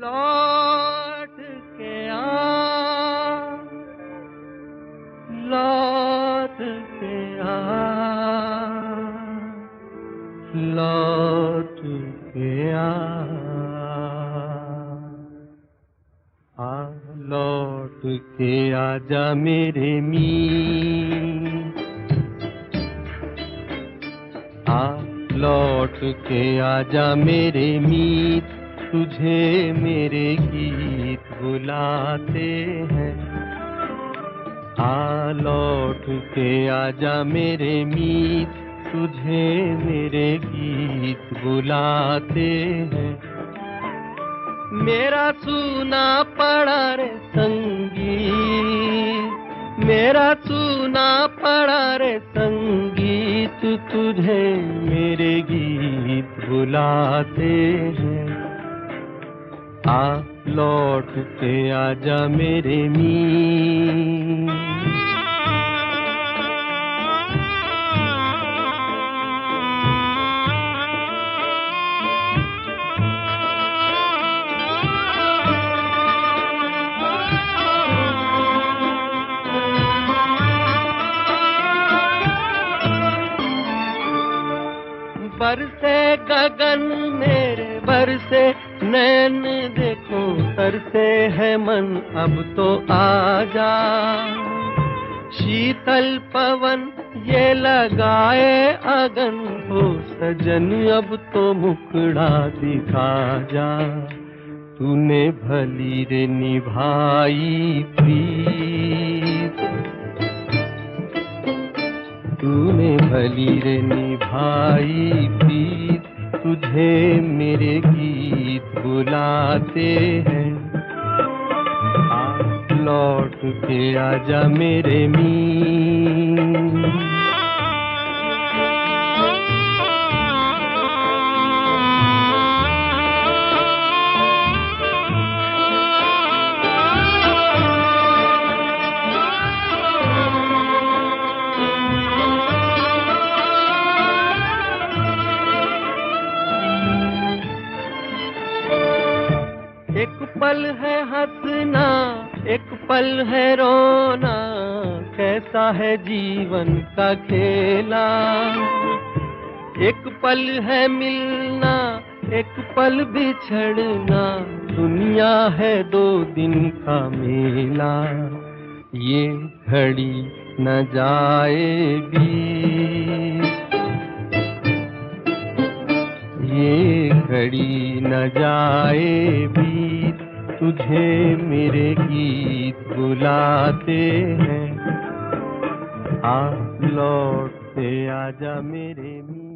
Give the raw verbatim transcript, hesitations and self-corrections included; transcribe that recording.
लौट के आ, लौट के आ, लौट के आ, आ लौट के आजा मेरे मीत, आ लौट के आजा मेरे मीत, तुझे मेरे गीत बुलाते हैं। आ लौट के आजा मेरे मीत, तुझे मेरे गीत बुलाते हैं। मेरा सूना पड़ा रे संगीत, मेरा सूना पड़ा रे संगीत, तुझे मेरे गीत बुलाते हैं। आ लौट के आजा मेरे मीत। बरसे गगन मेरे बरसे नैन, देखो तरसे है मन अब तो आजा। शीतल पवन ये लगाए अगन, हो सजन अब तो मुखड़ा दिखा जा। तूने भली रे निभाई प्रीत, तूने भली रे निभाई प्रीत, तुझे मेरे गीत बुलाते हैं। आ लौट के आजा मेरे मीत। एक पल है हंसना, एक पल है रोना, कैसा है जीवन का खेला। एक पल है मिलना, एक पल बिछड़ना, दुनिया है दो दिन का मेला। ये घड़ी न जाए बीत, ये घड़ी न जाए बीत, तुझे मेरे गीत बुलाते हैं। आ लौट के आजा मेरे मीत।